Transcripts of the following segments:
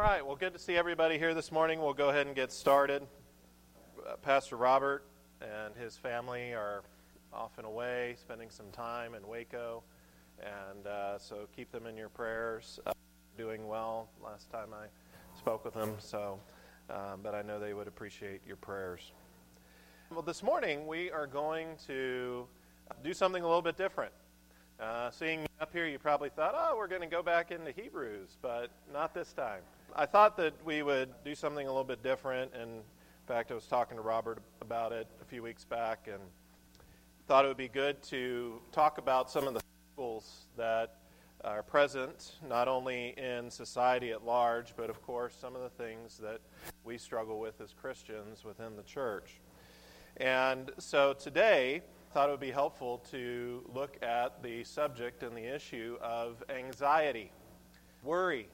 right, well, good to see everybody here this morning. We'll go ahead and get started. Pastor Robert and his family are off and away, spending some time in Waco, and so keep them in your prayers. Doing well last time I spoke with them, but I know they would appreciate your prayers. Well, this morning we are going to do something a little bit different. Seeing me up here, you probably thought, we're going to go back into Hebrews, but not this time. I thought that we would do something a little bit different, and in fact, I was talking to Robert about it a few weeks back, and thought it would be good to talk about some of the struggles that are present, not only in society at large, but of course some of the things that we struggle with as Christians within the church. And so today, I thought it would be helpful to look at the subject and the issue of anxiety, worry,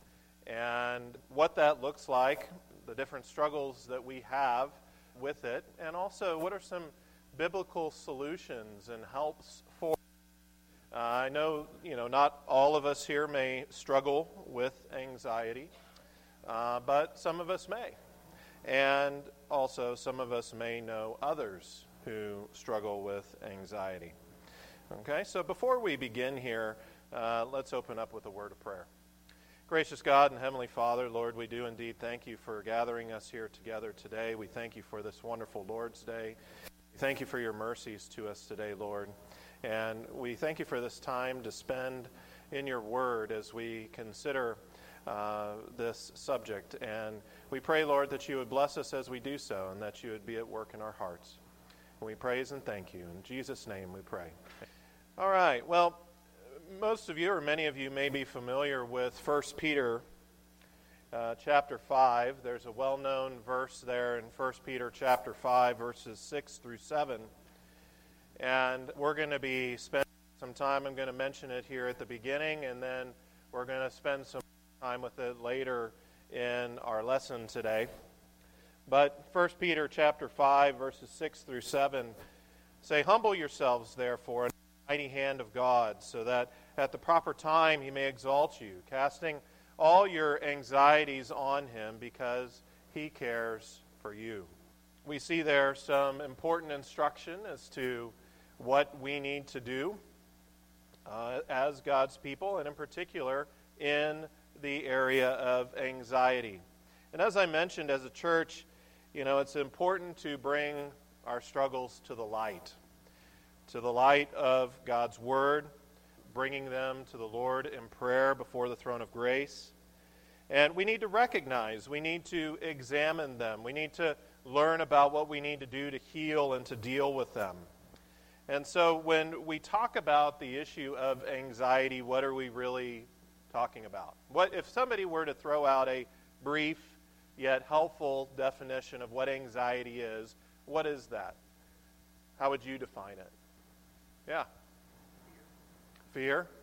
and what that looks like, the different struggles that we have with it, and also what are some biblical solutions and helps for it. I know, not all of us here may struggle with anxiety, but some of us may. And also some of us may know others who struggle with anxiety. Okay, so before we begin here, let's open up with a word of prayer. Gracious God and Heavenly Father, Lord, we do indeed thank you for gathering us here together today. We thank you for this wonderful Lord's Day. We thank you for your mercies to us today, Lord. And we thank you for this time to spend in your word as we consider this subject. And we pray, Lord, that you would bless us as we do so and that you would be at work in our hearts. And we praise and thank you. In Jesus' name we pray. All right, well, most of you or many of you may be familiar with 1 Peter chapter 5. There's a well-known verse there in 1 Peter chapter 5, verses 6 through 7. And we're going to be spending some time. I'm going to mention it here at the beginning, and then we're going to spend some time with it later in our lesson today. But 1 Peter chapter 5, verses 6 through 7 say, "Humble yourselves, therefore, in the mighty hand of God, so that at the proper time he may exalt you, casting all your anxieties on him, because he cares for you." We see there some important instruction as to what we need to do as God's people, and in particular in the area of anxiety. And as I mentioned, as a church, it's important to bring our struggles to the light of God's Word, bringing them to the Lord in prayer before the throne of grace. And we need to recognize, we need to examine them, we need to learn about what we need to do to heal and to deal with them. And so when we talk about the issue of anxiety, what are we really talking about? What if somebody were to throw out a brief yet helpful definition of what anxiety is, what is that? How would you define it? Yeah. Fear?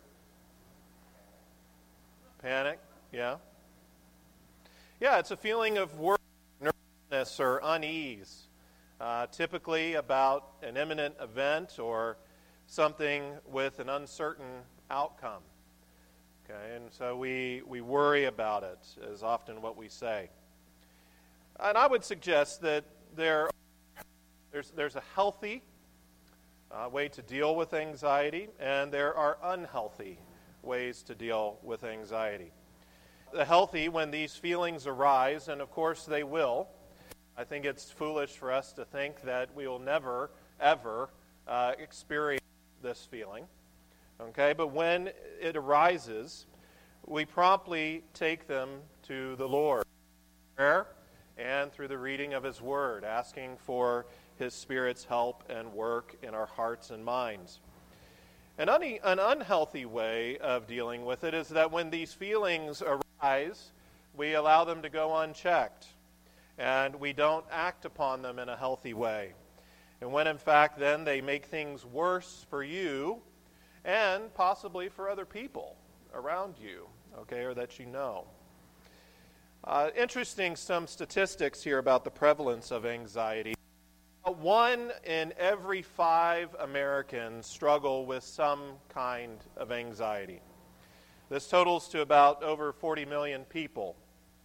Panic? Yeah. Yeah, it's a feeling of worry, nervousness, or unease, typically about an imminent event or something with an uncertain outcome. Okay, and so we worry about it is often what we say. And I would suggest that there's a healthy way to deal with anxiety, and there are unhealthy ways to deal with anxiety. The healthy, when these feelings arise, and of course they will, I think it's foolish for us to think that we will never, ever experience this feeling. Okay, but when it arises, we promptly take them to the Lord in prayer and through the reading of His Word, asking for His Spirit's help and work in our hearts and minds. An unhealthy way of dealing with it is that when these feelings arise, we allow them to go unchecked, and we don't act upon them in a healthy way. And when in fact then they make things worse for you and possibly for other people around you, okay, or that you know. Interesting some statistics here about the prevalence of anxiety. 1 in every 5 Americans struggle with some kind of anxiety. This totals to about over 40 million people.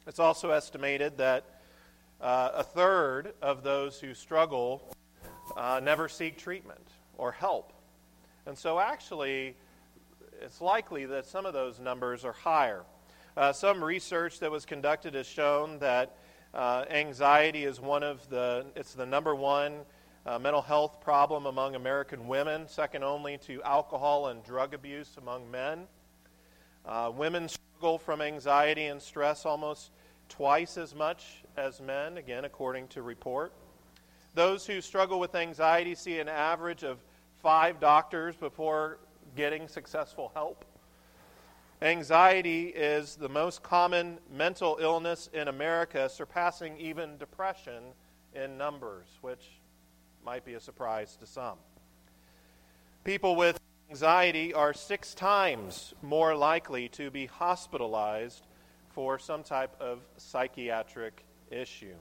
It's also estimated that a third of those who struggle never seek treatment or help. And so actually, it's likely that some of those numbers are higher. Some research that was conducted has shown that anxiety is it's the number one mental health problem among American women, second only to alcohol and drug abuse among men. Women struggle from anxiety and stress almost twice as much as men, again, according to report. Those who struggle with anxiety see an average of 5 doctors before getting successful help. Anxiety is the most common mental illness in America, surpassing even depression in numbers, which might be a surprise to some. People with anxiety are 6 times more likely to be hospitalized for some type of psychiatric issue.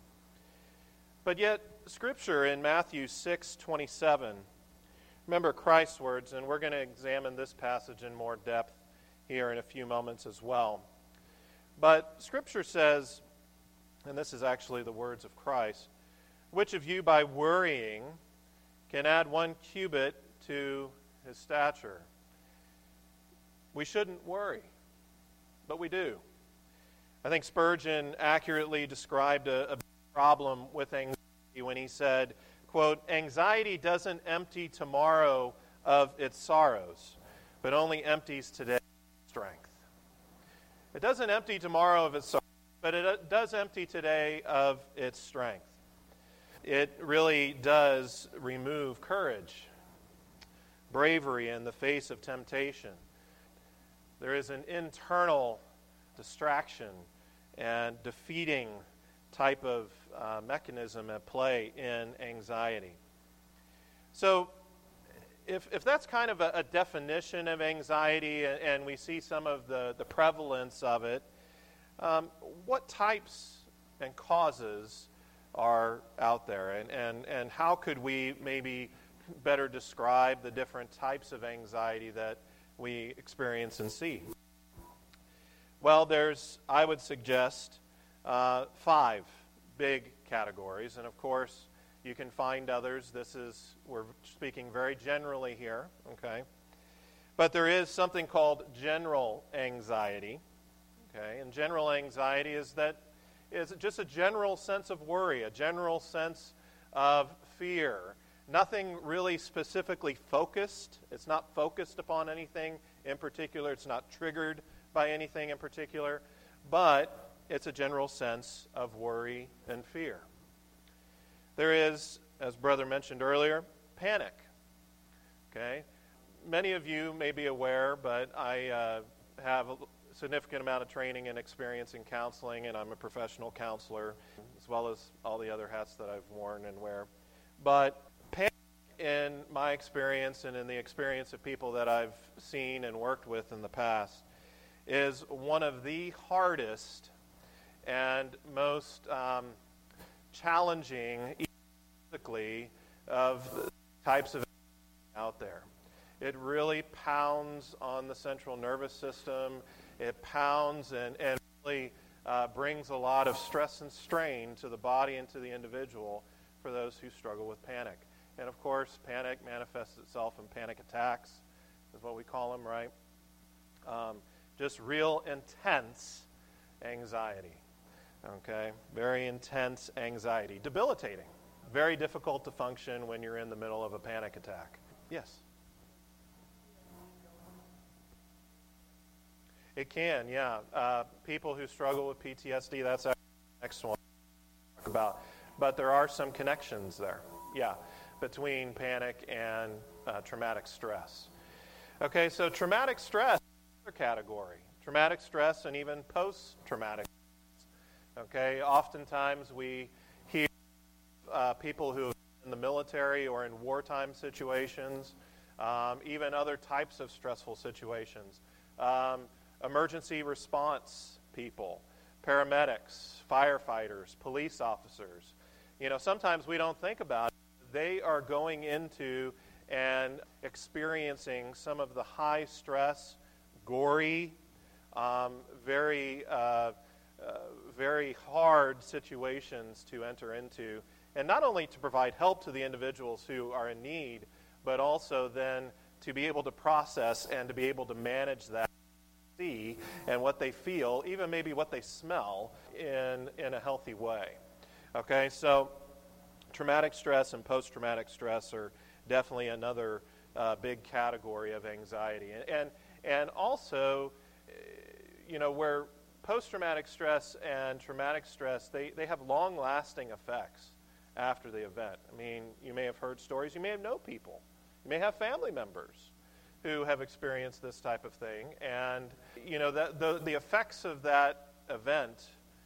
But yet, Scripture in Matthew 6:27, remember Christ's words, and we're going to examine this passage in more depth here in a few moments as well. But Scripture says, and this is actually the words of Christ, which of you by worrying can add 1 cubit to his stature? We shouldn't worry, but we do. I think Spurgeon accurately described a problem with anxiety when he said, quote, "Anxiety doesn't empty tomorrow of its sorrows, but only empties today's strength." It doesn't empty tomorrow of its sorrows, but it does empty today of its strength. It really does remove courage, bravery in the face of temptation. There is an internal distraction and defeating type of mechanism at play in anxiety. So if that's kind of a definition of anxiety, and we see some of the prevalence of it, what types and causes are out there? And how could we maybe better describe the different types of anxiety that we experience and see? Well, I would suggest, 5 big categories. And of course, you can find others. We're speaking very generally here, okay? But there is something called general anxiety, okay? And general anxiety is just a general sense of worry, a general sense of fear. Nothing really specifically focused. It's not focused upon anything in particular. It's not triggered by anything in particular, but it's a general sense of worry and fear. There is, as Brother mentioned earlier, panic. Okay? Many of you may be aware, but I have a significant amount of training and experience in counseling, and I'm a professional counselor, as well as all the other hats that I've worn and wear. But panic, in my experience and in the experience of people that I've seen and worked with in the past, is one of the hardest and most challenging, physically, of the types of out there. It really pounds on the central nervous system. It pounds and really brings a lot of stress and strain to the body and to the individual for those who struggle with panic. And of course, panic manifests itself in panic attacks, is what we call them, right? Just real intense anxiety, okay? Very intense anxiety. Debilitating. Very difficult to function when you're in the middle of a panic attack. Yes? It can, yeah. People who struggle with PTSD, that's the next one to talk about. But there are some connections there, yeah, between panic and traumatic stress. Okay, so traumatic stress is another category. Traumatic stress and even post-traumatic stress. Okay, oftentimes we hear people who are in the military or in wartime situations, even other types of stressful situations. Emergency response people, paramedics, firefighters, police officers. You know, sometimes we don't think about it. They are going into and experiencing some of the high stress, gory, very very hard situations to enter into, and not only to provide help to the individuals who are in need, but also then to be able to process and to be able to manage that, see, and what they feel, even maybe what they smell, in a healthy way. Okay, so traumatic stress and post-traumatic stress are definitely another big category of anxiety. And also, where post-traumatic stress and traumatic stress, they have long-lasting effects after the event. I mean, you may have heard stories. You may have known people. You may have family members who have experienced this type of thing. And, the effects of that event,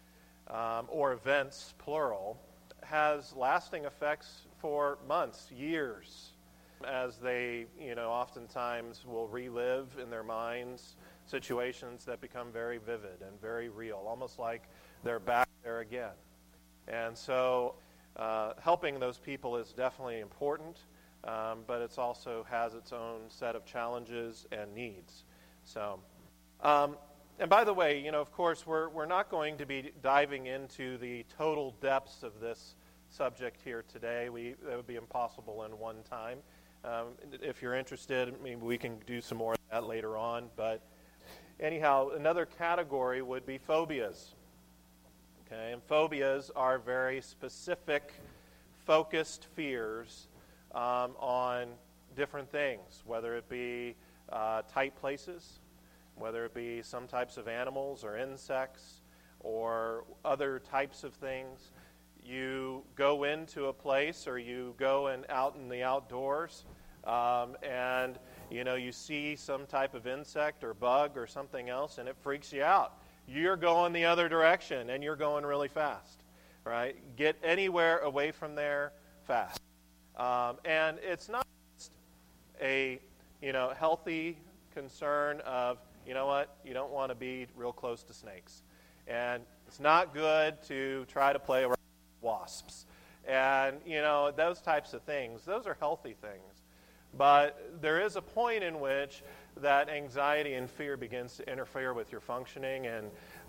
or events, plural, has lasting effects for months, years, as they, oftentimes will relive in their minds situations that become very vivid and very real, almost like they're back there again. And so helping those people is definitely important, but it also has its own set of challenges and needs. So, and by the way, of course, we're not going to be diving into the total depths of this subject here today. That would be impossible in one time. If you're interested, maybe we can do some more of that later on. But anyhow, another category would be phobias. Okay, and phobias are very specific, focused fears on different things, whether it be tight places, whether it be some types of animals or insects or other types of things. You go into a place or you go out in the outdoors and you see some type of insect or bug or something else and it freaks you out. You're going the other direction and you're going really fast, right? Get anywhere away from there fast. And it's not just a healthy concern of, you don't want to be real close to snakes. And it's not good to try to play around with wasps. And, those types of things, those are healthy things. But there is a point in which that anxiety and fear begins to interfere with your functioning, and,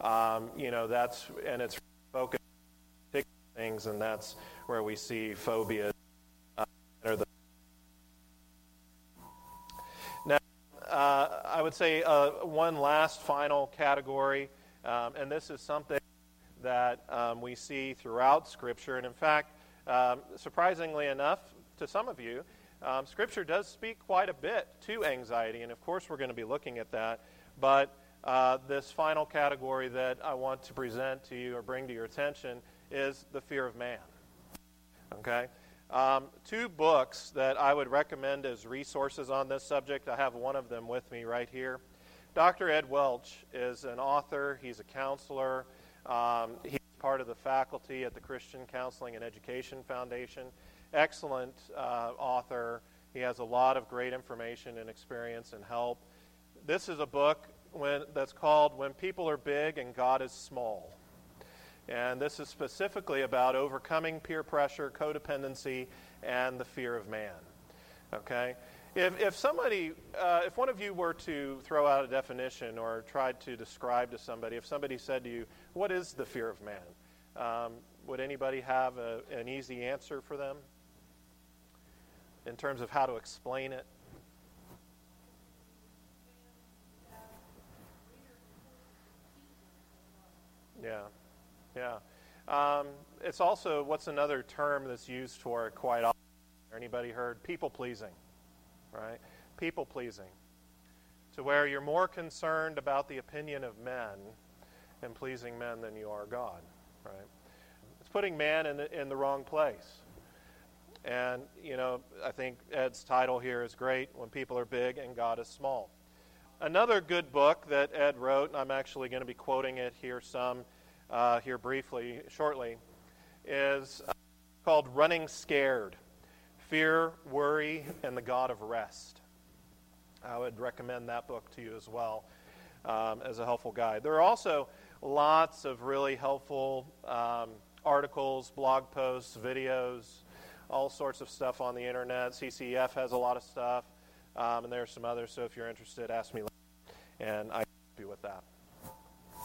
it's focused on things, and that's where we see phobias. I would say one last final category, and this is something that we see throughout Scripture. And in fact, surprisingly enough, to some of you, Scripture does speak quite a bit to anxiety, and of course we're going to be looking at that. But this final category that I want to present to you or bring to your attention is the fear of man. Okay? Two books that I would recommend as resources on this subject. I have one of them with me right here. Dr. Ed Welch is an author. He's a counselor. He's part of the faculty at the Christian Counseling and Education Foundation. Excellent author. He has a lot of great information and experience and help. This is a book that's called When People Are Big and God is Small. And this is specifically about overcoming peer pressure, codependency, and the fear of man. Okay? If one of you were to throw out a definition or tried to describe to somebody, if somebody said to you, what is the fear of man? Would anybody have an easy answer for them in terms of how to explain it? Yeah. It's also, what's another term that's used for it quite often? Anybody heard? People-pleasing, right? People-pleasing. To where you're more concerned about the opinion of men and pleasing men than you are God, right? It's putting man in the wrong place. And, I think Ed's title here is great, When People Are Big and God is Small. Another good book that Ed wrote, and I'm actually going to be quoting it here here briefly, shortly, is called Running Scared, Fear, Worry, and the God of Rest. I would recommend that book to you as well as a helpful guide. There are also lots of really helpful articles, blog posts, videos, all sorts of stuff on the internet. CCF has a lot of stuff, and there's some others, so if you're interested, ask me later, and I can help you with that.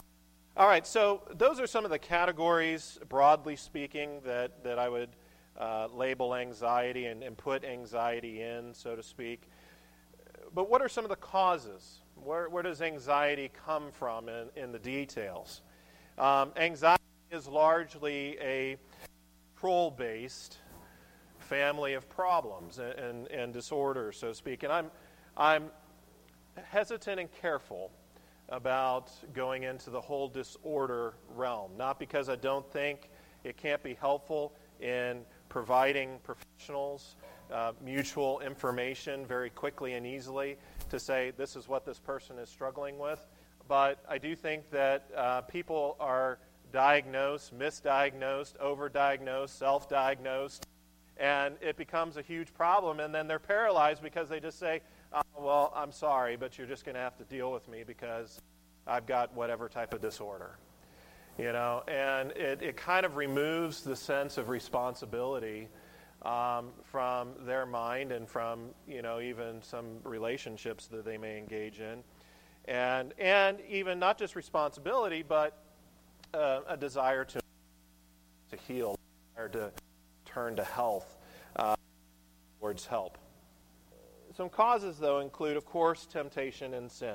All right, so those are some of the categories, broadly speaking, that I would label anxiety and put anxiety in, so to speak. But what are some of the causes? Where does anxiety come from in the details? Anxiety is largely a control-based family of problems and disorders, so to speak. And I'm hesitant and careful about going into the whole disorder realm, not because I don't think it can't be helpful in providing professionals mutual information very quickly and easily to say this is what this person is struggling with. But I do think that people are diagnosed, misdiagnosed, overdiagnosed, self-diagnosed, and it becomes a huge problem, and then they're paralyzed because they just say, well, I'm sorry, but you're just going to have to deal with me because I've got whatever type of disorder. And it kind of removes the sense of responsibility from their mind and from, even some relationships that they may engage in. And even not just responsibility, but a desire to heal, or to turn to health, towards help. Some causes, though, include, of course, temptation and sin.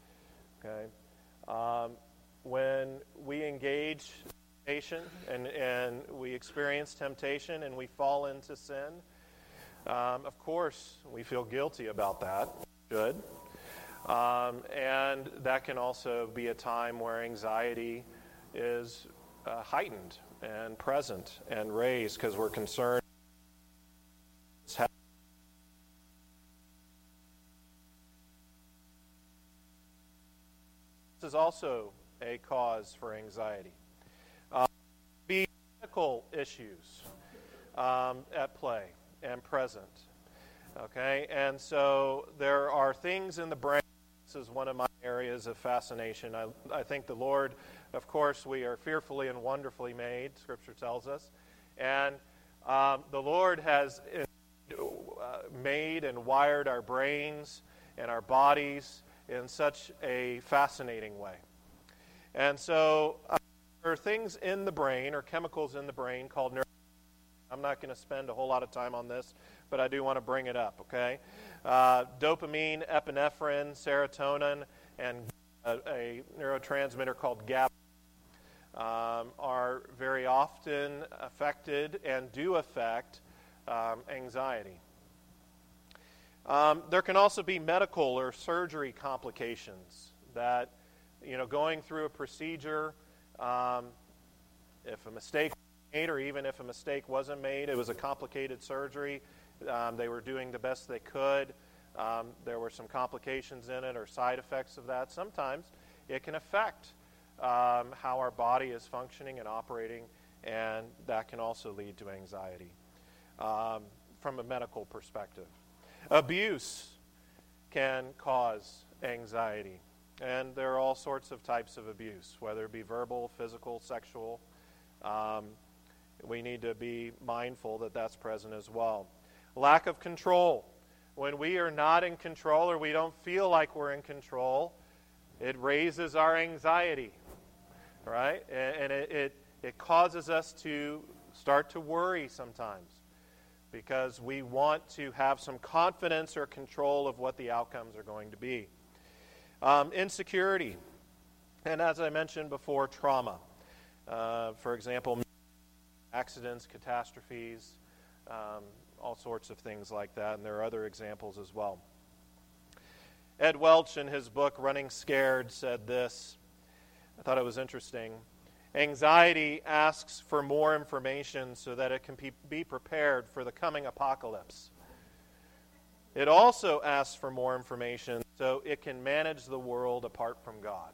Okay, when we engage temptation and we experience temptation and we fall into sin, of course, we feel guilty about that. Should. And that can also be a time where anxiety is heightened and present and raised because we're concerned. This is also a cause for anxiety. Be medical issues at play and present. Okay, and so there are things in the brain. This is one of my areas of fascination. I think the Lord, of course, we are fearfully and wonderfully made, Scripture tells us. And the Lord has made and wired our brains and our bodies in such a fascinating way. And so there are things in the brain, or chemicals in the brain, called neurotransmitters. I'm not going to spend a whole lot of time on this, but I do want to bring it up, okay? Dopamine, epinephrine, serotonin, and a neurotransmitter called GABA are very often affected and do affect anxiety. There can also be medical or surgery complications that, going through a procedure, if a mistake was made, or even if a mistake wasn't made, it was a complicated surgery. They were doing the best they could. There were some complications in it or side effects of that. Sometimes it can affect how our body is functioning and operating, and that can also lead to anxiety from a medical perspective. Abuse can cause anxiety, and there are all sorts of types of abuse, whether it be verbal, physical, sexual. We need to be mindful that that's present as well. Lack of control. When we are not in control or we don't feel like we're in control, it raises our anxiety, right? And it causes us to start to worry sometimes because we want to have some confidence or control of what the outcomes are going to be. Insecurity. And as I mentioned before, trauma. For example, accidents, catastrophes, all sorts of things like that, and there are other examples as well. Ed Welch, in his book Running Scared, said this. I thought it was interesting. Anxiety asks for more information so that it can be prepared for the coming apocalypse. It also asks for more information so it can manage the world apart from God.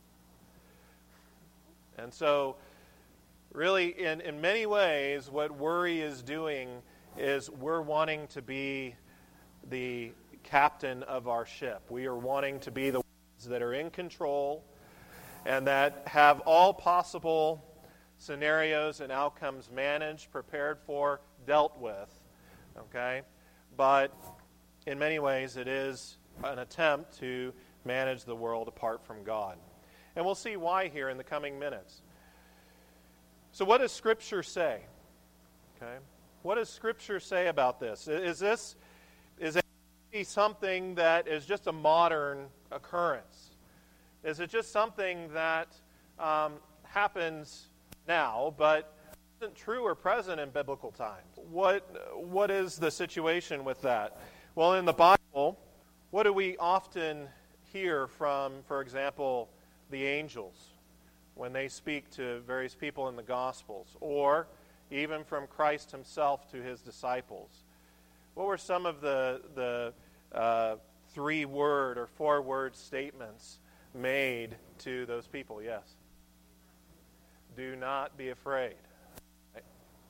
And so, really, in many ways, what worry is doing is we're wanting to be the captain of our ship. We are wanting to be the ones that are in control and that have all possible scenarios and outcomes managed, prepared for, dealt with. Okay? But in many ways, it is an attempt to manage the world apart from God. And we'll see why here in the coming minutes. So what does Scripture say? Okay. What does Scripture say about this? Is it something that is just a modern occurrence? Is it just something that happens now, but isn't true or present in biblical times? What is the situation with that? Well, in the Bible, what do we often hear from, for example, the angels when they speak to various people in the Gospels, or even from Christ himself to his disciples? What were some of the 3-word or 4-word statements made to those people? Yes. Do not be afraid. Right?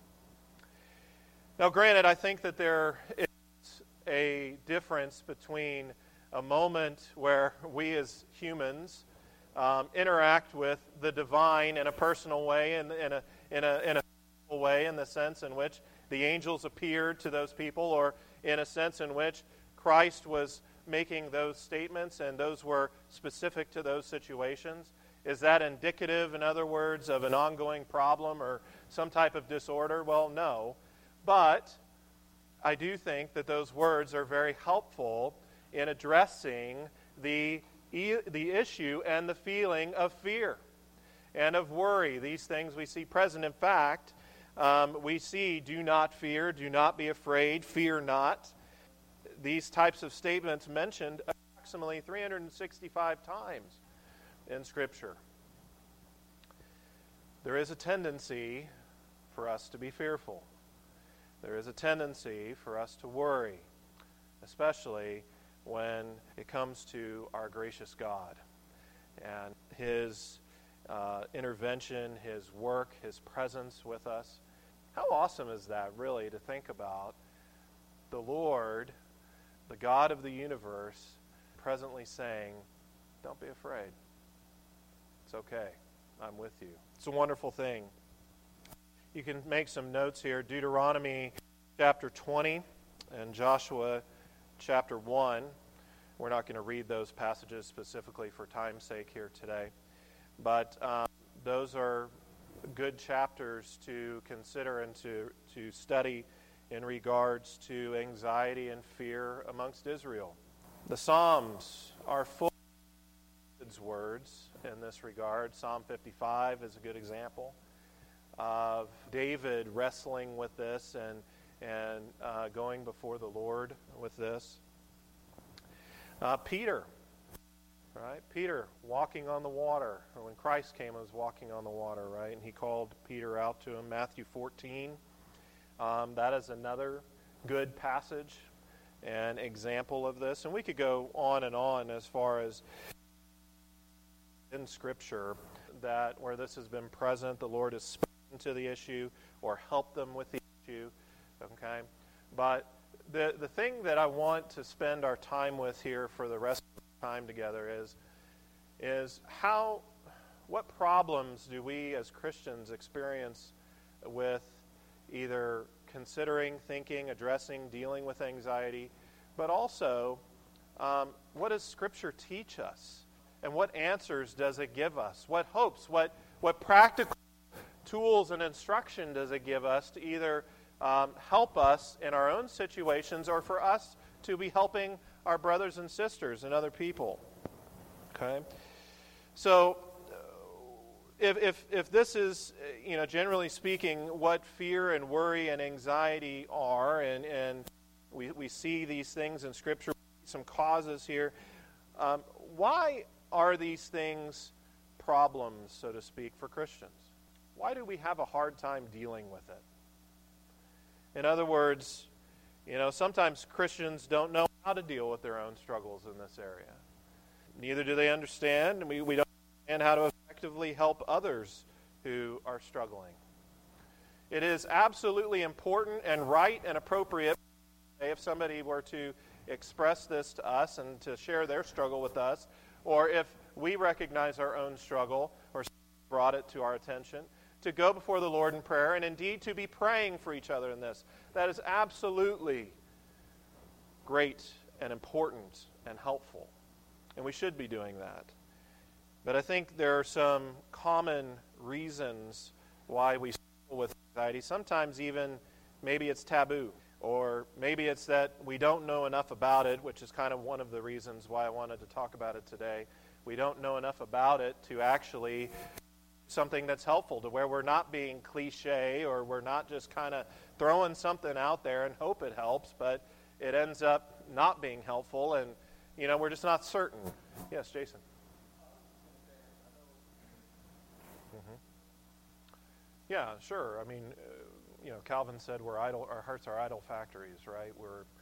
Now, granted, I think that there is a difference between a moment where we as humans interact with the divine in a personal way, in a way, in the sense in which the angels appeared to those people, or in a sense in which Christ was making those statements and those were specific to those situations. Is that indicative, in other words, of an ongoing problem or some type of disorder? Well, no. But I do think that those words are very helpful in addressing the issue and the feeling of fear and of worry. These things we see present. In fact, we see do not fear, do not be afraid, fear not. These types of statements mentioned approximately 365 times in Scripture. There is a tendency for us to be fearful. There is a tendency for us to worry, especially when it comes to our gracious God and his intervention, his work, his presence with us. How awesome is that, really, to think about the Lord, the God of the universe, presently saying, don't be afraid. It's okay. I'm with you. It's a wonderful thing. You can make some notes here. Deuteronomy chapter 20 and Joshua chapter 1. We're not going to read those passages specifically for time's sake here today. But those are good chapters to consider and to study in regards to anxiety and fear amongst Israel. The Psalms are full of David's words in this regard. Psalm 55 is a good example of David wrestling with this and going before the Lord with this. Peter, right? Peter walking on the water. Or when Christ came, he was walking on the water, right? And he called Peter out to him. Matthew 14. That is another good passage and example of this. And we could go on and on as far as in Scripture that where this has been present, the Lord has spoken to the issue or helped them with the issue. Okay? But the thing that I want to spend our time with here for the rest of the time together is what problems do we as Christians experience with either considering, thinking, addressing, dealing with anxiety, but also what does Scripture teach us? And what answers does it give us? What hopes, what practical tools and instruction does it give us to either help us in our own situations or for us to be helping our brothers and sisters and other people? Okay? So if this is, generally speaking, what fear and worry and anxiety are, and we see these things in Scripture, some causes here, why are these things problems, so to speak, for Christians? Why do we have a hard time dealing with it? In other words, sometimes Christians don't know how to deal with their own struggles in this area. Neither do they understand, and we don't understand how to effectively help others who are struggling. It is absolutely important and right and appropriate if somebody were to express this to us and to share their struggle with us, or if we recognize our own struggle or brought it to our attention, to go before the Lord in prayer and indeed to be praying for each other in this. That is absolutely great and important and helpful. And we should be doing that. But I think there are some common reasons why we struggle with anxiety. Sometimes even maybe it's taboo, or maybe it's that we don't know enough about it, which is kind of one of the reasons why I wanted to talk about it today. We don't know enough about it to actually something that's helpful, to where we're not being cliche, or we're not just kind of throwing something out there and hope it helps, but it ends up not being helpful, and we're just not certain. Yes, Jason. Yeah, sure. I mean, Calvin said our hearts are idol factories, right?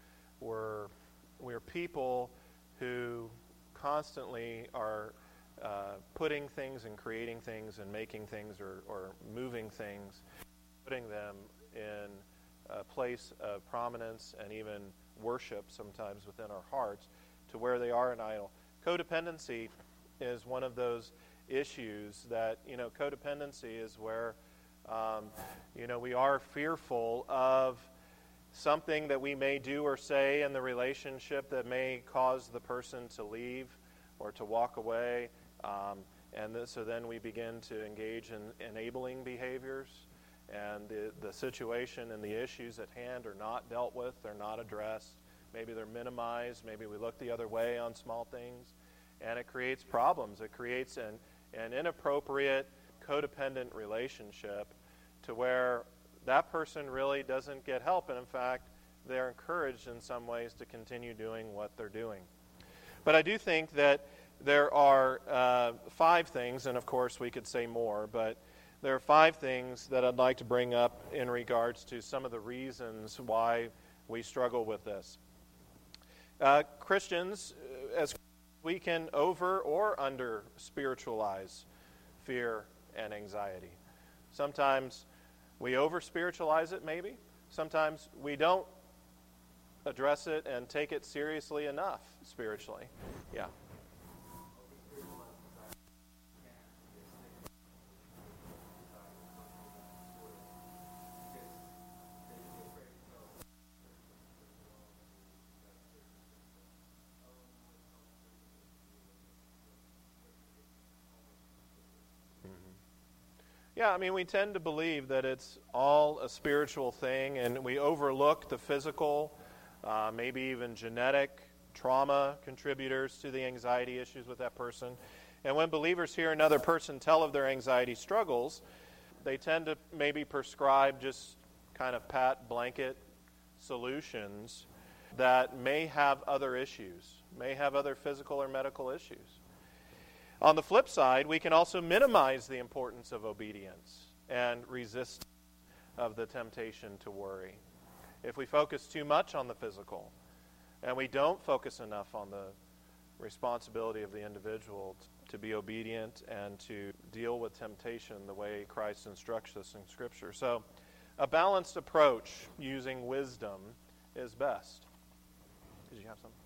We're people who constantly are putting things and creating things and making things or moving things, putting them in a place of prominence and even worship sometimes within our hearts to where they are an idol. Codependency is one of those issues that, codependency is where we are fearful of something that we may do or say in the relationship that may cause the person to leave or to walk away. So then we begin to engage in enabling behaviors, and the situation and the issues at hand are not dealt with, they're not addressed. Maybe they're minimized, maybe we look the other way on small things, and it creates problems. It creates an inappropriate codependent relationship to where that person really doesn't get help, and in fact, they're encouraged in some ways to continue doing what they're doing. But I do think that there are 5 things, and of course we could say more, but there are 5 things that I'd like to bring up in regards to some of the reasons why we struggle with this. Christians, as we can over or under spiritualize fear and anxiety. Sometimes we over spiritualize it, maybe. Sometimes we don't address it and take it seriously enough spiritually. Yeah. Yeah, I mean, we tend to believe that it's all a spiritual thing, and we overlook the physical, maybe even genetic trauma contributors to the anxiety issues with that person. And when believers hear another person tell of their anxiety struggles, they tend to maybe prescribe just kind of pat blanket solutions that may have other issues, may have other physical or medical issues. On the flip side, we can also minimize the importance of obedience and resist of the temptation to worry. If we focus too much on the physical and we don't focus enough on the responsibility of the individual to be obedient and to deal with temptation the way Christ instructs us in Scripture. So a balanced approach using wisdom is best. Did you have something?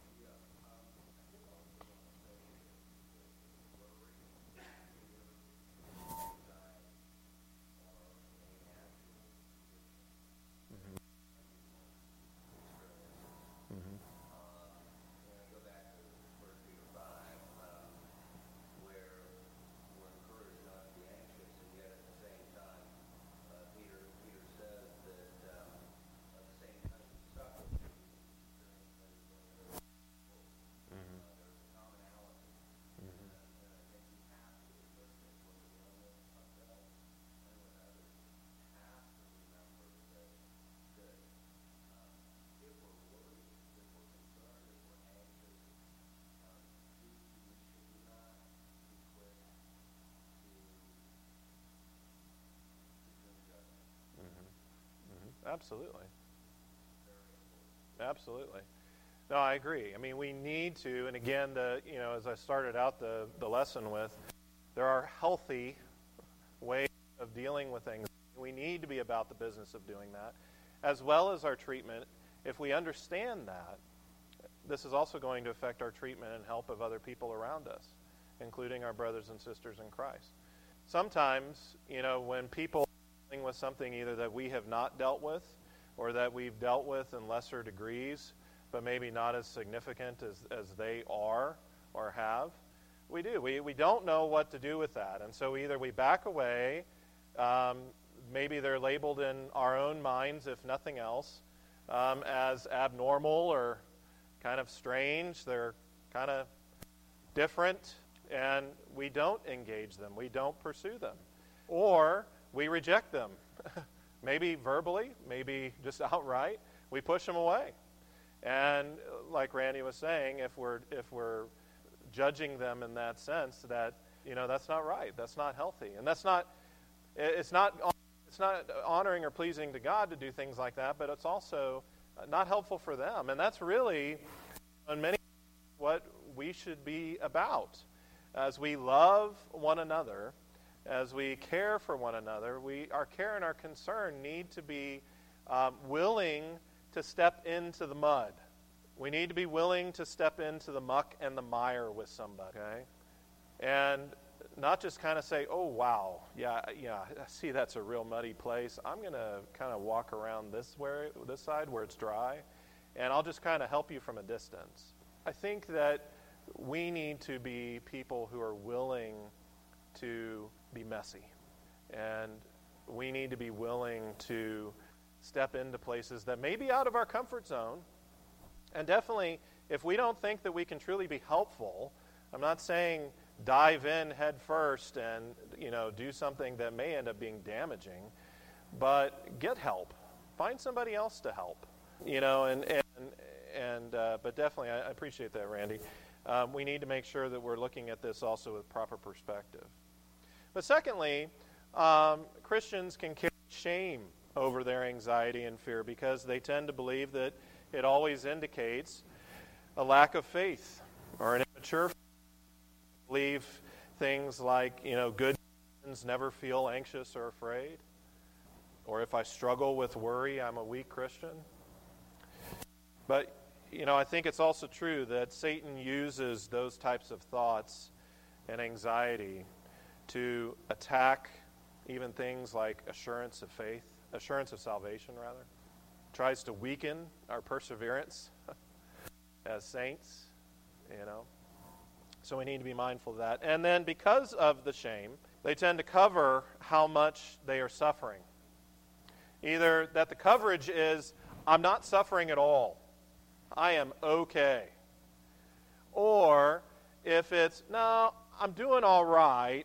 Absolutely. Absolutely. No, I agree. I mean, we need to, and again, as I started out the lesson with, there are healthy ways of dealing with anxiety. We need to be about the business of doing that, as well as our treatment. If we understand that, this is also going to affect our treatment and help of other people around us, including our brothers and sisters in Christ. Sometimes, when people with something either that we have not dealt with or that we've dealt with in lesser degrees, but maybe not as significant as they are or have, We do. We don't know what to do with that. And so either we back away, maybe they're labeled in our own minds, if nothing else, as abnormal or kind of strange. They're kind of different, and we don't engage them. We don't pursue them. Or we reject them, maybe verbally, maybe just outright. We push them away. And like Randy was saying, if we're judging them in that sense, that that's not right. That's not healthy, and it's not honoring or pleasing to God to do things like that. But it's also not helpful for them, and that's really, in many, what we should be about. As we love one another, as we care for one another, our care and our concern need to be willing to step into the mud. We need to be willing to step into the muck and the mire with somebody, okay? And not just kind of say, oh, wow, yeah, I see that's a real muddy place. I'm going to kind of walk around this side where it's dry, and I'll just kind of help you from a distance. I think that we need to be people who are willing to be messy, and we need to be willing to step into places that may be out of our comfort zone. And definitely, if we don't think that we can truly be helpful, I'm not saying dive in head first and do something that may end up being damaging, but get help. Find somebody else to help. But definitely, I appreciate that, Randy. We need to make sure that we're looking at this also with proper perspective. But secondly, Christians can carry shame over their anxiety and fear because they tend to believe that it always indicates a lack of faith or an immature faith. Believe things like, good Christians never feel anxious or afraid. Or if I struggle with worry, I'm a weak Christian. But, I think it's also true that Satan uses those types of thoughts and anxiety to attack even things like assurance of salvation, rather. Tries to weaken our perseverance as saints, So we need to be mindful of that. And then because of the shame, they tend to cover how much they are suffering. Either that the coverage is, I'm not suffering at all. I am okay. Or if it's, no, I'm doing all right,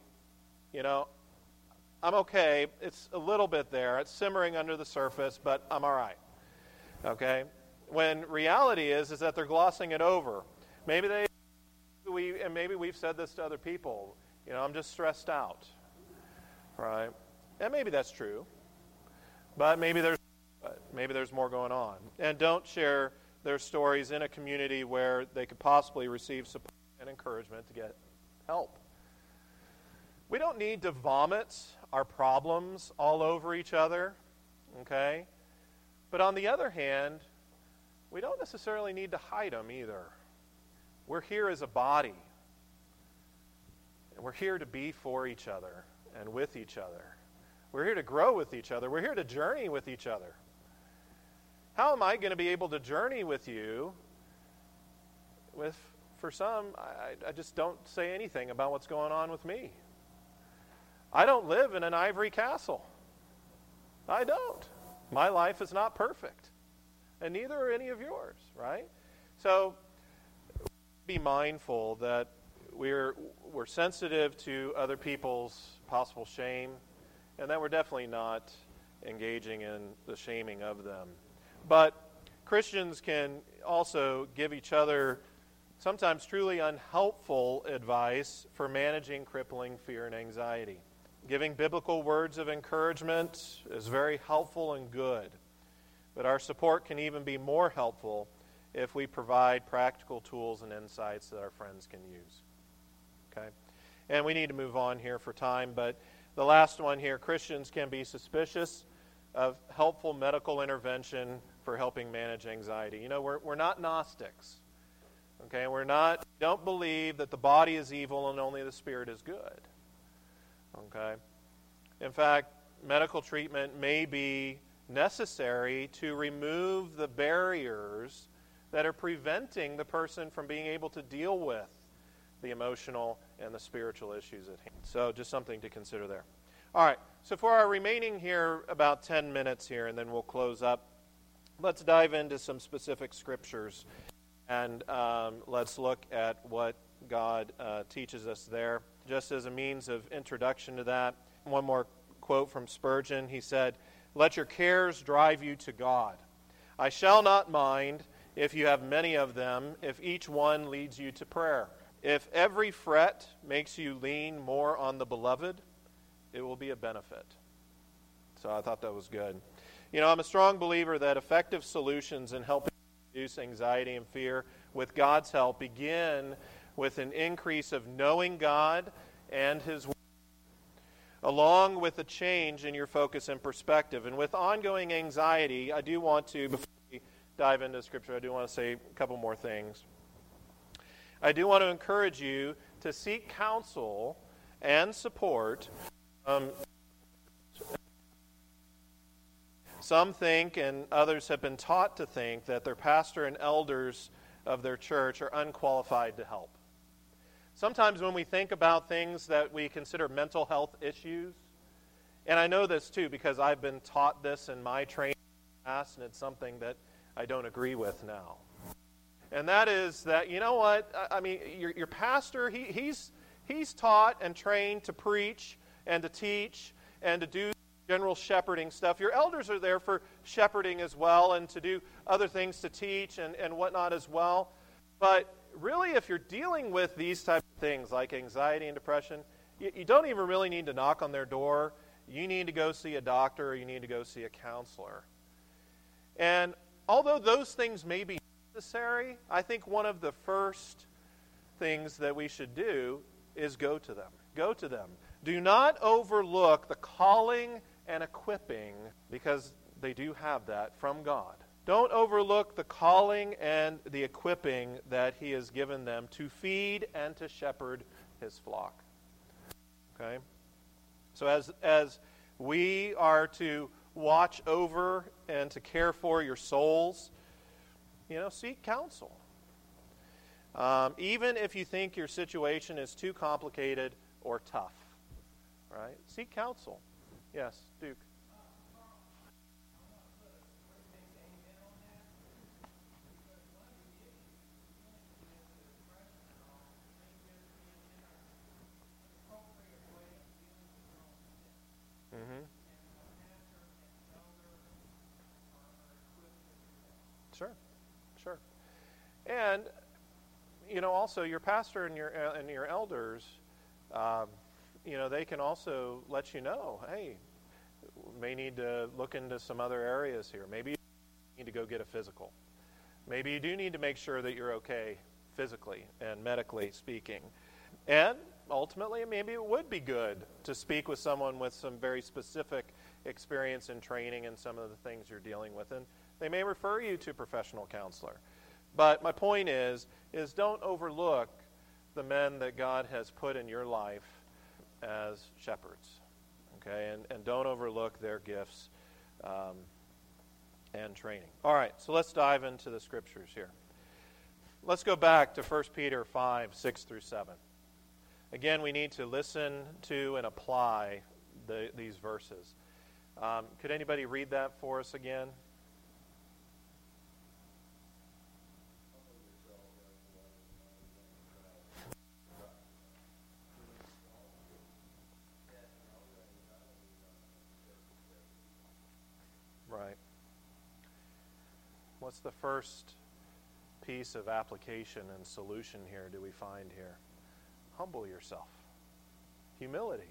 I'm okay. It's a little bit there. It's simmering under the surface, but I'm all right. Okay? When reality is that they're glossing it over. Maybe we've said this to other people. I'm just stressed out. Right? And maybe that's true. But maybe there's more going on. And don't share their stories in a community where they could possibly receive support and encouragement to get help. We don't need to vomit our problems all over each other, okay? But on the other hand, we don't necessarily need to hide them either. We're here as a body. And we're here to be for each other and with each other. We're here to grow with each other. We're here to journey with each other. How am I going to be able to journey with you for some, I just don't say anything about what's going on with me. I don't live in an ivory castle. I don't. My life is not perfect. And neither are any of yours, right? So be mindful that we're sensitive to other people's possible shame, and that we're definitely not engaging in the shaming of them. But Christians can also give each other sometimes truly unhelpful advice for managing crippling fear and anxiety. Giving biblical words of encouragement is very helpful and good, but our support can even be more helpful if we provide practical tools and insights that our friends can use. Okay? And we need to move on here for time, but the last one here, Christians can be suspicious of helpful medical intervention for helping manage anxiety. We're not Gnostics. Okay? Don't believe that the body is evil and only the spirit is good. Okay? In fact, medical treatment may be necessary to remove the barriers that are preventing the person from being able to deal with the emotional and the spiritual issues at hand. So just something to consider there. All right, so for our remaining here, about 10 minutes here, and then we'll close up, let's dive into some specific scriptures, and let's look at what God teaches us there. Just as a means of introduction to that, one more quote from Spurgeon. He said, "Let your cares drive you to God. I shall not mind if you have many of them, if each one leads you to prayer. If every fret makes you lean more on the beloved, it will be a benefit." So I thought that was good. You know, I'm a strong believer that effective solutions in helping reduce anxiety and fear with God's help begin with an increase of knowing God and His Word, along with a change in your focus and perspective. And with ongoing anxiety, I do want to, before we dive into Scripture, I do want to say a couple more things. I do want to encourage you to seek counsel and support. Some think, and others have been taught to think, that their pastor and elders of their church are unqualified to help. Sometimes when we think about things that we consider mental health issues, and I know this too because I've been taught this in my training class, and it's something that I don't agree with now. And that is that, you know what, I mean, your pastor, he's taught and trained to preach and to teach and to do general shepherding stuff. Your elders are there for shepherding as well and to do other things, to teach and whatnot as well. But really, if you're dealing with these types of things like anxiety and depression, you don't even really need to knock on their door. You need to go see a doctor or you need to go see a counselor. And although those things may be necessary, I think one of the first things that we should do is go to them. Go to them. Do not overlook the calling and equipping, because they do have that from God. Don't overlook the calling and the equipping that He has given them to feed and to shepherd His flock. Okay? So as we are to watch over and to care for your souls, seek counsel. Even if you think your situation is too complicated or tough, right? Seek counsel. Yes, Duke. Sure. And, also your pastor and your elders, they can also let you know, hey, may need to look into some other areas here. Maybe you need to go get a physical. Maybe you do need to make sure that you're okay physically and medically speaking. And ultimately, maybe it would be good to speak with someone with some very specific experience and training in some of the things you're dealing with. And they may refer you to a professional counselor. But my point is don't overlook the men that God has put in your life as shepherds. Okay? And don't overlook their gifts and training. All right, so let's dive into the scriptures here. Let's go back to 1 Peter 5, 6 through 7. Again, we need to listen to and apply these verses. Could anybody read that for us again? Right. What's the first piece of application and solution here do we find here? Humble yourself. Humility.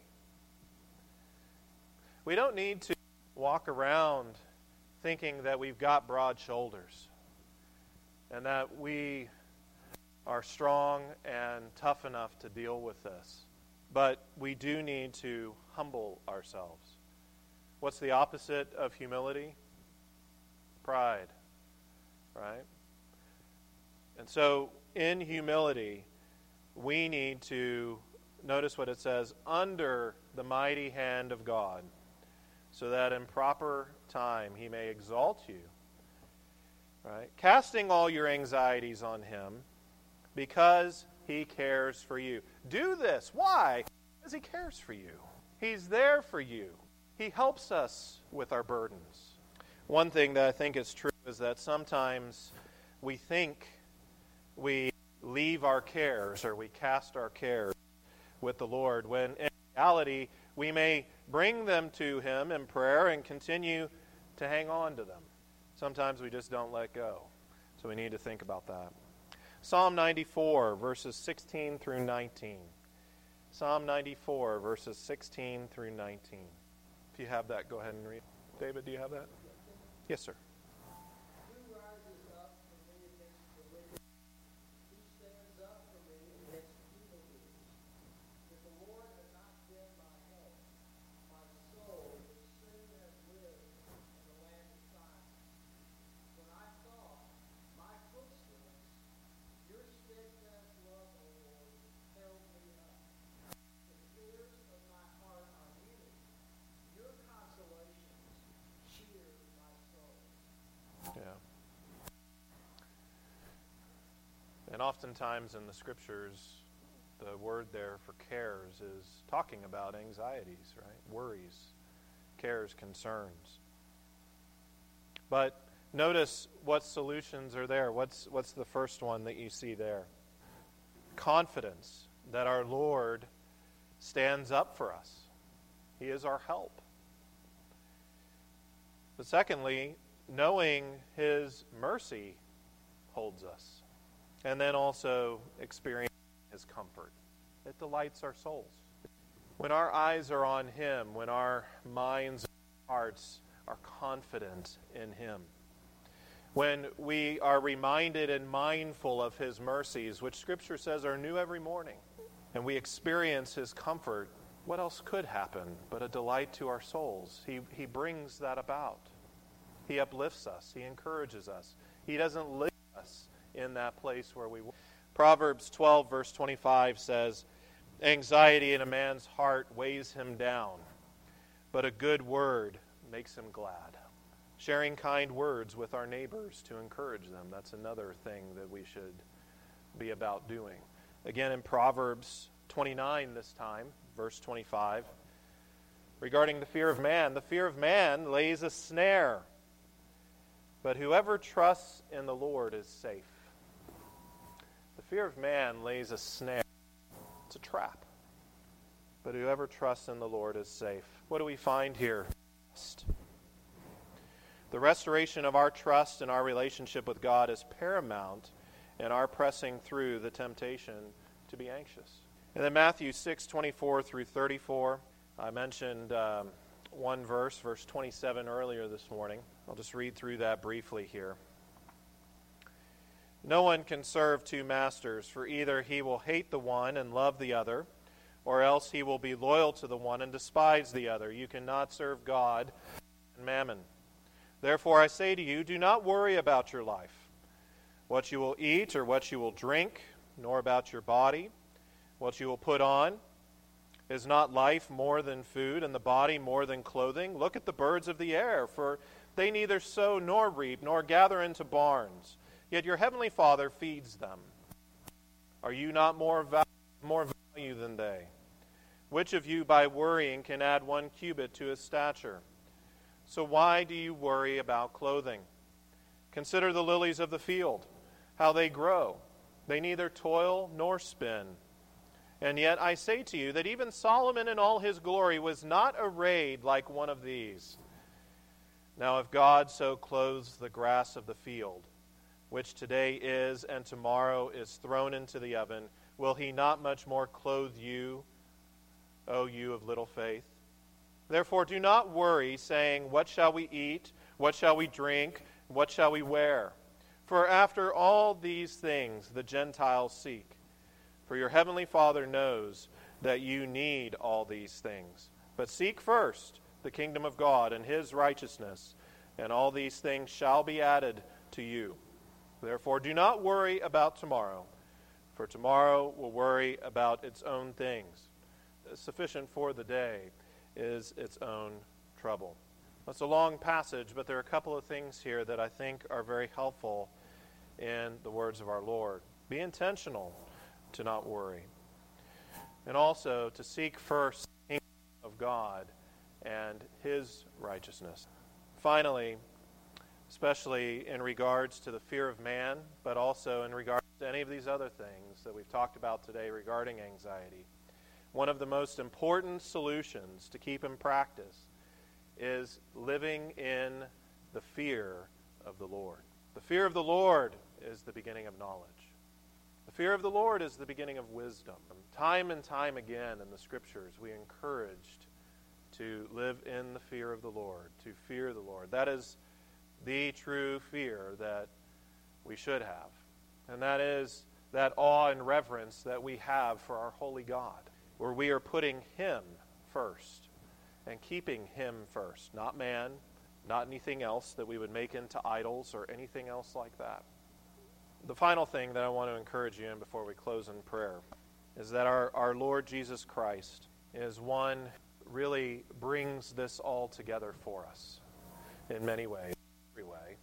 We don't need to walk around thinking that we've got broad shoulders and that we are strong and tough enough to deal with this. But we do need to humble ourselves. What's the opposite of humility? Pride, right? And so in humility, we need to notice what it says, under the mighty hand of God, so that in proper time He may exalt you. Right? Casting all your anxieties on Him, because He cares for you. Do this. Why? Because He cares for you. He's there for you. He helps us with our burdens. One thing that I think is true is that sometimes we think we leave our cares or we cast our cares with the Lord, when in reality we may bring them to Him in prayer and continue to hang on to them. Sometimes we just don't let go. So we need to think about that. Psalm 94, verses 16 through 19. Psalm 94, verses 16 through 19. If you have that, go ahead and read. David, do you have that? Yes, sir. And oftentimes in the Scriptures, the word there for cares is talking about anxieties, right? Worries, cares, concerns. But notice what solutions are there. What's the first one that you see there? Confidence that our Lord stands up for us. He is our help. But secondly, knowing His mercy holds us. And then also experiencing His comfort. It delights our souls. When our eyes are on Him, when our minds and hearts are confident in Him, when we are reminded and mindful of His mercies, which Scripture says are new every morning, and we experience His comfort, what else could happen but a delight to our souls? He brings that about. He uplifts us. He encourages us. He doesn't leave us in that place where we... Proverbs 12, verse 25 says, "Anxiety in a man's heart weighs him down, but a good word makes him glad." Sharing kind words with our neighbors to encourage them, that's another thing that we should be about doing. Again, in Proverbs 29 this time, verse 25, regarding the fear of man lays a snare, but whoever trusts in the Lord is safe. The fear of man lays a snare. It's a trap. But whoever trusts in the Lord is safe. What do we find here? The restoration of our trust and our relationship with God is paramount in our pressing through the temptation to be anxious. And then Matthew 6:24 through 34. I mentioned one verse 27 earlier this morning. I'll just read through that briefly here. "No one can serve two masters, for either he will hate the one and love the other, or else he will be loyal to the one and despise the other. You cannot serve God and mammon. Therefore I say to you, do not worry about your life, what you will eat or what you will drink, nor about your body, what you will put on. Is not life more than food, and the body more than clothing? Look at the birds of the air, for they neither sow nor reap, nor gather into barns, yet your heavenly Father feeds them. Are you not more value than they? Which of you by worrying can add 1 cubit to his stature? So why do you worry about clothing? Consider the lilies of the field, how they grow. They neither toil nor spin. And yet I say to you that even Solomon in all his glory was not arrayed like one of these. Now if God so clothes the grass of the field, which today is and tomorrow is thrown into the oven, will He not much more clothe you, O you of little faith? Therefore do not worry, saying, what shall we eat? What shall we drink? What shall we wear? For after all these things the Gentiles seek. For your heavenly Father knows that you need all these things. But seek first the kingdom of God and His righteousness, and all these things shall be added to you. Therefore do not worry about tomorrow, for tomorrow will worry about its own things. Sufficient for the day is its own trouble." It's a long passage, but there are a couple of things here that I think are very helpful in the words of our Lord. Be intentional to not worry. And also to seek first the kingdom of God and His righteousness. Finally, especially in regards to the fear of man, but also in regards to any of these other things that we've talked about today regarding anxiety, one of the most important solutions to keep in practice is living in the fear of the Lord. The fear of the Lord is the beginning of knowledge. The fear of the Lord is the beginning of wisdom. Time and time again in the Scriptures, we are encouraged to live in the fear of the Lord, to fear the Lord. That is the true fear that we should have. And that is that awe and reverence that we have for our holy God, where we are putting Him first and keeping Him first, not man, not anything else that we would make into idols or anything else like that. The final thing that I want to encourage you in before we close in prayer is that our Lord Jesus Christ is one who really brings this all together for us in many ways, every way.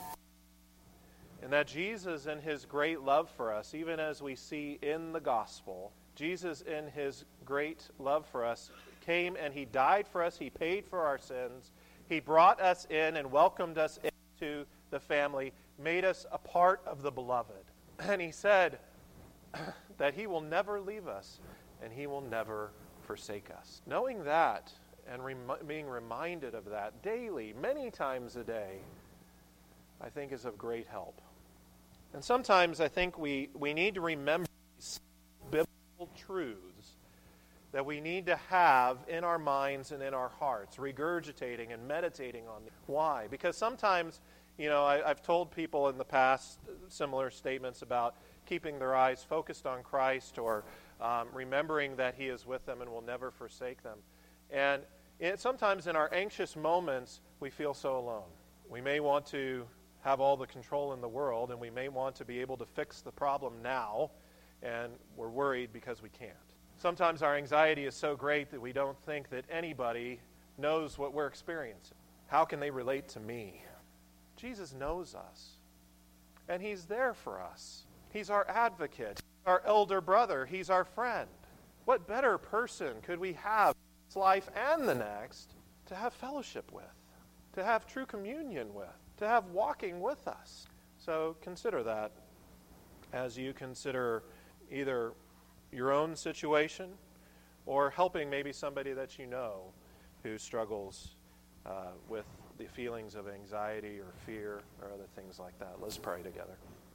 And that Jesus, in His great love for us, even as we see in the gospel, Jesus, in His great love for us, came and He died for us. He paid for our sins. He brought us in and welcomed us into the family, made us a part of the beloved. And He said that He will never leave us and He will never forsake us. Knowing that and being reminded of that daily, many times a day, I think is of great help. And sometimes I think we need to remember these biblical truths that we need to have in our minds and in our hearts, regurgitating and meditating on them. Why? Because sometimes, I've told people in the past similar statements about keeping their eyes focused on Christ or remembering that He is with them and will never forsake them. And sometimes in our anxious moments, we feel so alone. We may want to have all the control in the world, and we may want to be able to fix the problem now, and we're worried because we can't. Sometimes our anxiety is so great that we don't think that anybody knows what we're experiencing. How can they relate to me? Jesus knows us, and He's there for us. He's our advocate, our elder brother. He's our friend. What better person could we have in this life and the next to have fellowship with, to have true communion with, to have walking with us? So consider that as you consider either your own situation or helping maybe somebody that you know who struggles with the feelings of anxiety or fear or other things like that. Let's pray together.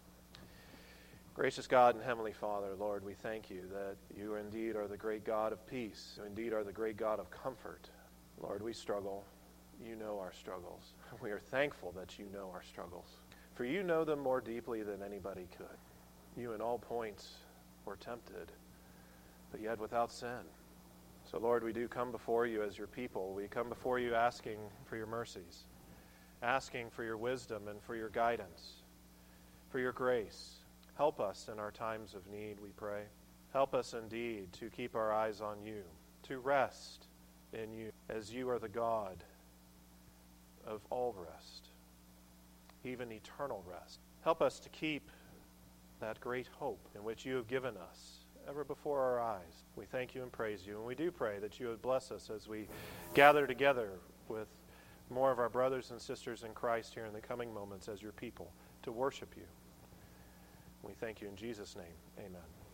Gracious God and Heavenly Father, Lord, we thank You that You indeed are the great God of peace. You indeed are the great God of comfort. Lord, we struggle. You know our struggles. We are thankful that You know our struggles, for You know them more deeply than anybody could. You in all points were tempted, but yet without sin. So Lord, we do come before You as Your people. We come before You asking for Your mercies, asking for Your wisdom and for Your guidance, for Your grace. Help us in our times of need, we pray. Help us indeed to keep our eyes on You, to rest in You, as You are the God of all rest, even eternal rest. Help us to keep that great hope in which You have given us ever before our eyes. We thank You and praise You, and we do pray that You would bless us as we gather together with more of our brothers and sisters in Christ here in the coming moments as Your people to worship You. We thank You in Jesus' name. Amen.